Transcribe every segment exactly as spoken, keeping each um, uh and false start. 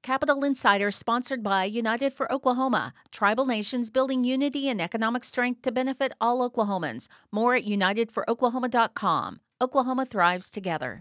Capital Insider, sponsored by United for Oklahoma, tribal nations building unity and economic strength to benefit all Oklahomans. More at united for oklahoma dot com. Oklahoma thrives together.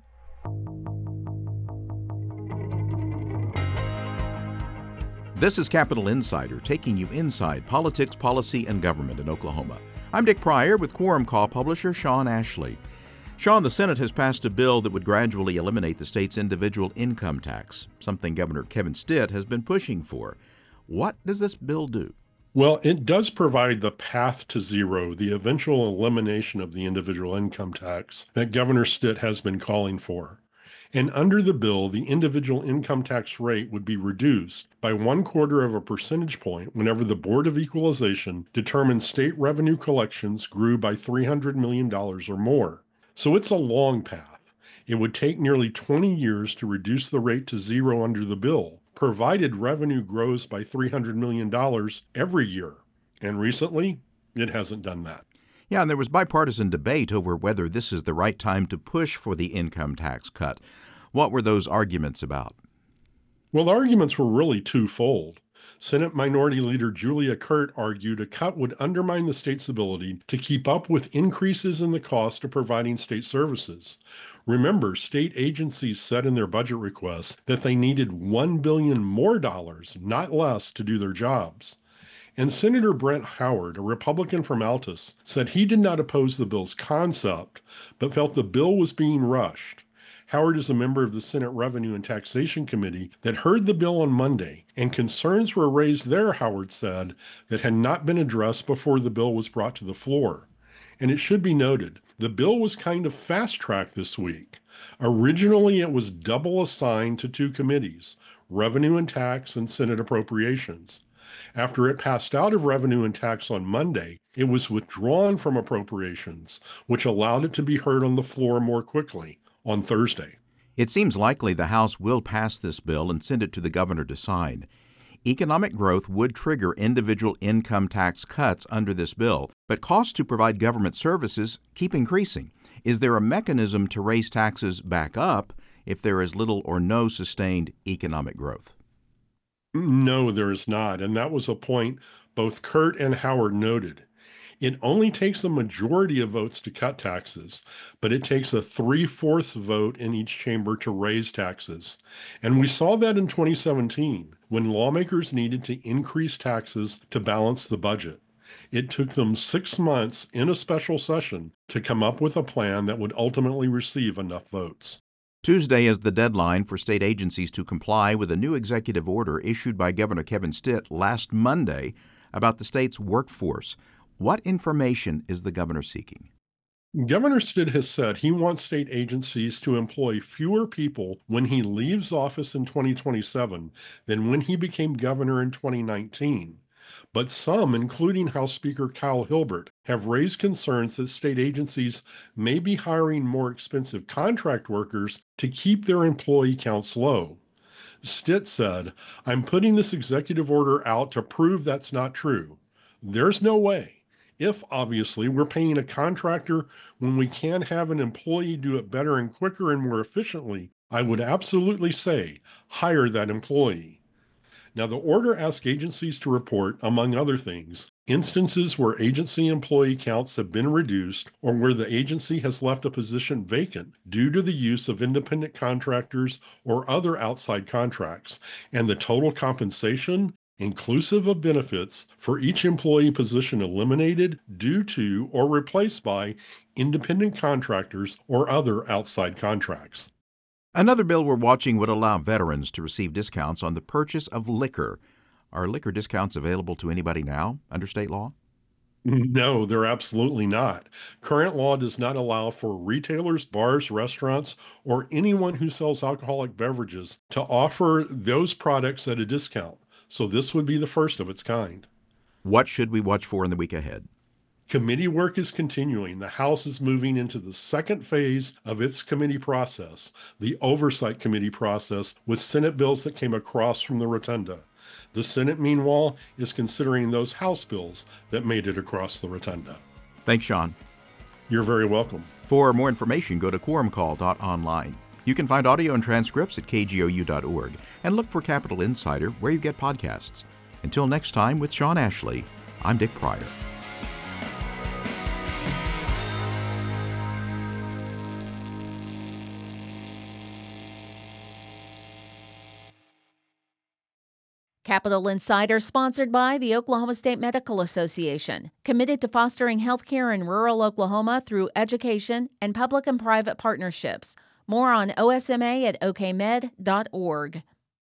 This is Capital Insider, taking you inside politics, policy, and government in Oklahoma. I'm Dick Pryor with Quorum Call publisher Sean Ashley. Sean, the Senate has passed a bill that would gradually eliminate the state's individual income tax, something Governor Kevin Stitt has been pushing for. What does this bill do? Well, it does provide the path to zero, the eventual elimination of the individual income tax that Governor Stitt has been calling for. And under the bill, the individual income tax rate would be reduced by one quarter of a percentage point whenever the Board of Equalization determines state revenue collections grew by three hundred million dollars or more. So it's a long path. It would take nearly twenty years to reduce the rate to zero under the bill, provided revenue grows by three hundred million dollars every year. And recently, it hasn't done that. Yeah, and there was bipartisan debate over whether this is the right time to push for the income tax cut. What were those arguments about? Well, the arguments were really twofold. Senate Minority Leader Julia Curt argued a cut would undermine the state's ability to keep up with increases in the cost of providing state services. Remember, state agencies said in their budget requests that they needed one billion dollars more dollars, not less, to do their jobs. And Senator Brent Howard, a Republican from Altus, said he did not oppose the bill's concept, but felt the bill was being rushed. Howard is a member of the Senate Revenue and Taxation Committee that heard the bill on Monday, and concerns were raised there, Howard said, that had not been addressed before the bill was brought to the floor. And it should be noted, the bill was kind of fast-tracked this week. Originally, it was double assigned to two committees, Revenue and Tax and Senate Appropriations. After it passed out of Revenue and Tax on Monday, it was withdrawn from Appropriations, which allowed it to be heard on the floor more quickly on Thursday. It seems likely the House will pass this bill and send it to the governor to sign. Economic growth would trigger individual income tax cuts under this bill, but costs to provide government services keep increasing. Is there a mechanism to raise taxes back up if there is little or no sustained economic growth? No, there is not, and that was a point both Curt and Howard noted. It only takes a majority of votes to cut taxes, but it takes a three-fourths vote in each chamber to raise taxes. And we saw that in twenty seventeen, when lawmakers needed to increase taxes to balance the budget. It took them six months in a special session to come up with a plan that would ultimately receive enough votes. Tuesday is the deadline for state agencies to comply with a new executive order issued by Governor Kevin Stitt last Monday about the state's workforce. What information is the governor seeking? Governor Stitt has said he wants state agencies to employ fewer people when he leaves office in twenty twenty-seven than when he became governor in twenty nineteen. But some, including House Speaker Kyle Hilbert, have raised concerns that state agencies may be hiring more expensive contract workers to keep their employee counts low. Stitt said, "I'm putting this executive order out to prove that's not true. There's no way. If, obviously, we're paying a contractor when we can have an employee do it better and quicker and more efficiently, I would absolutely say, hire that employee." Now, the order asks agencies to report, among other things, instances where agency employee counts have been reduced or where the agency has left a position vacant due to the use of independent contractors or other outside contracts, and the total compensation, inclusive of benefits, for each employee position eliminated due to or replaced by independent contractors or other outside contracts. Another bill we're watching would allow veterans to receive discounts on the purchase of liquor. Are liquor discounts available to anybody now under state law? No, they're absolutely not. Current law does not allow for retailers, bars, restaurants, or anyone who sells alcoholic beverages to offer those products at a discount. So this would be the first of its kind. What should we watch for in the week ahead? Committee work is continuing. The House is moving into the second phase of its committee process, the Oversight Committee process, with Senate bills that came across from the rotunda. The Senate, meanwhile, is considering those House bills that made it across the rotunda. Thanks, Sean. You're very welcome. For more information, go to quorum call dot online. You can find audio and transcripts at k g o u dot org and look for Capital Insider where you get podcasts. Until next time, with Sean Ashley, I'm Dick Pryor. Capital Insider, sponsored by the Oklahoma State Medical Association, committed to fostering healthcare in rural Oklahoma through education and public and private partnerships. More on O S M A at o k med dot org.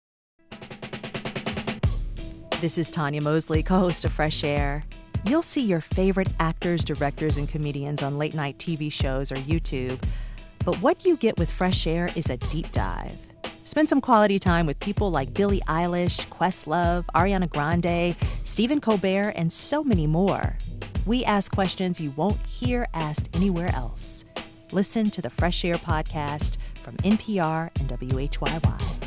This is Tanya Mosley, co-host of Fresh Air. You'll see your favorite actors, directors, and comedians on late-night T V shows or YouTube. But what you get with Fresh Air is a deep dive. Spend some quality time with people like Billie Eilish, Questlove, Ariana Grande, Stephen Colbert, and so many more. We ask questions you won't hear asked anywhere else. Listen to the Fresh Air podcast from N P R and W H Y Y.